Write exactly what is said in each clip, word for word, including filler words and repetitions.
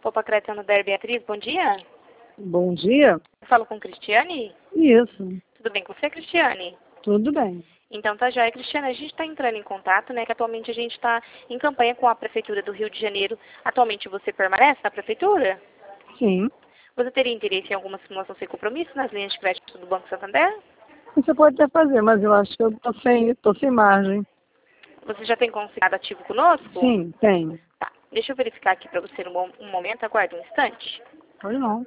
Opa, Cretano da Beatriz, bom dia. Bom dia. Eu falo com Cristiane? Isso. Tudo bem com você, Cristiane? Tudo bem. Então tá joia, Cristiane, a gente está entrando em contato, né, que atualmente a gente está em campanha com a Prefeitura do Rio de Janeiro. Atualmente você permanece na Prefeitura? Sim. Você teria interesse em alguma simulação sem compromisso nas linhas de crédito do Banco Santander? Você pode até fazer, mas eu acho que eu tô sem, tô sem margem. Você já tem considerado ativo conosco? Sim, tenho. Tá, deixa eu verificar aqui para você um, um momento, aguarde um instante. Pode não.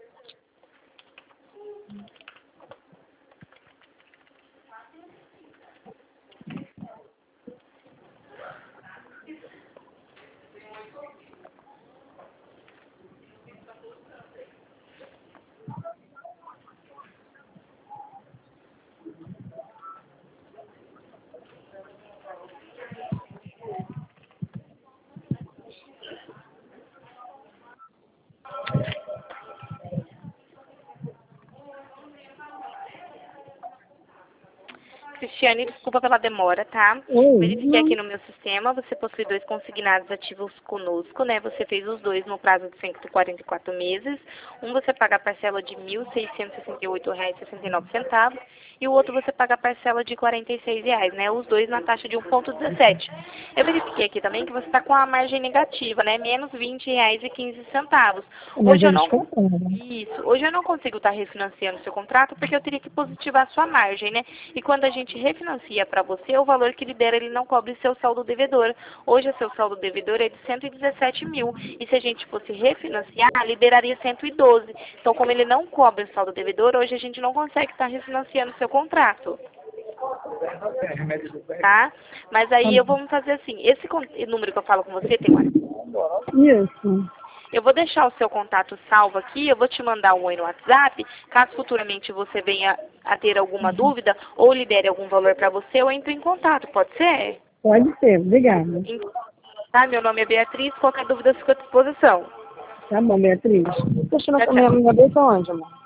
Cristiane, desculpa pela demora, tá? Oi, Verifiquei não. aqui no meu sistema, você possui dois consignados ativos conosco, né? Você fez os dois no prazo de cento e quarenta e quatro meses. Um você paga a parcela de mil seiscentos e sessenta e oito reais e sessenta e nove centavos e o outro você paga a parcela de quarenta e seis reais, né? Os dois na taxa de um vírgula dezessete. Eu verifiquei aqui também que você está com a margem negativa, né? Menos vinte reais e quinze centavos. Mas Hoje eu eles não... compram, né? Isso. Hoje eu não consigo estar refinanciando o seu contrato porque eu teria que positivar a sua margem, né? E quando a gente refinancia para você, o valor que libera ele não cobre seu saldo devedor. Hoje o seu saldo devedor é de cento e dezessete mil. E se a gente fosse refinanciar, liberaria cento e doze. Então, como ele não cobre o saldo devedor, hoje a gente não consegue estar refinanciando o seu contrato. Tá? Mas aí eu vou fazer assim, esse con- número que eu falo com você tem uma... Isso. Eu vou deixar o seu contato salvo aqui, eu vou te mandar um oi no WhatsApp, caso futuramente você venha a ter alguma dúvida ou libere algum valor para você, eu entro em contato, pode ser? Pode ser, obrigada. Então, tá, meu nome é Beatriz, qualquer dúvida fica à disposição. Tá bom, Beatriz. Deixa eu Tchau, na minha tchau. minha cabeça onde, amor?